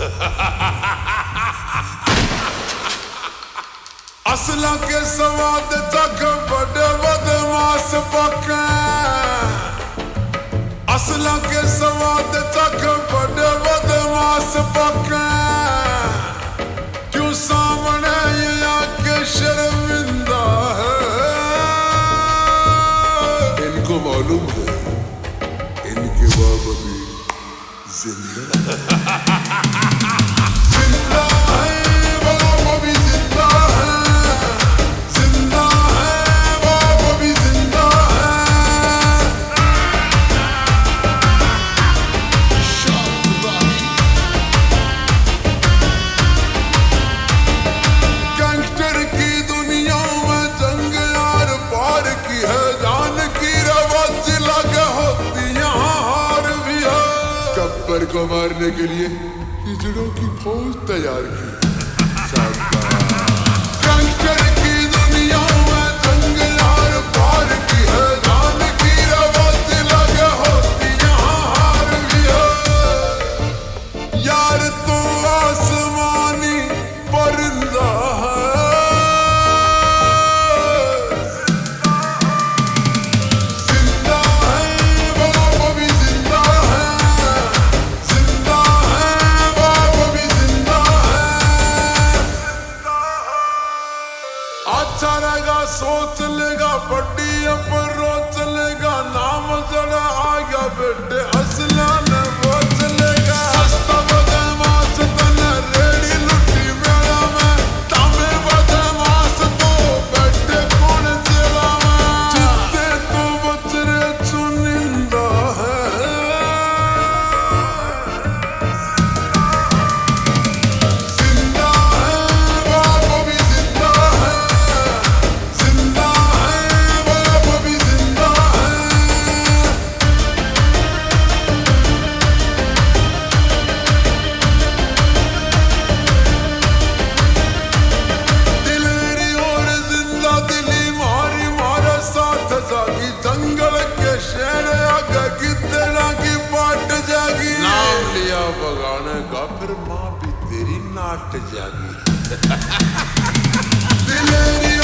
असला के सवाद तक बड़े बदमाश पके, असला के सवाद तक बड़े बदमाश पके। क्यों सामने ये आके शर्मिंदा है, इनको मालूम है इनके बाप अभी जिंदा जिंदा है, बाप अभी जिंदा है, जिंदा है, बाप अभी जिंदा है। गैंगस्टर की दुनिया में जंग यार पार की है, जान की रवाज लगे होती यहाँ हार भी है। गब्बर को मारने के लिए हिजड़ों की फौज तैयार की। गैंगस्टर की दुनिया में जंग यार पार की है, जान की रवाज लगे होती यहाँ हार भी है। यार तो आसमानी परिंदा है, जिंदा है, बाप अभी जिंदा है, जिंदा है, बाप अभी जिंदा है। अच्छा रहेगा सोच लेगा, बड्डी पर रोच लेगा, नाम जड़ा आ गया बेटे असला ने बोच लेगा। सस्ता बदमाश तने रेडी लुटी मेरा में, तामे बदमाश तो बैठे कौन जेला में। जितने तो बचरे चुनिंदा है, जिंदा है, बाप अभी जिंदा है, जिंदा है, बाप अभी जिंदा है। दिलेरी और जिंदा दिली मारी मारे साथ जागी, जंगल के शेर आगे कितना की पाट जागी। नाम लिया बगाने का फिर माँ भी तेरी नाट जागी। दिलेरी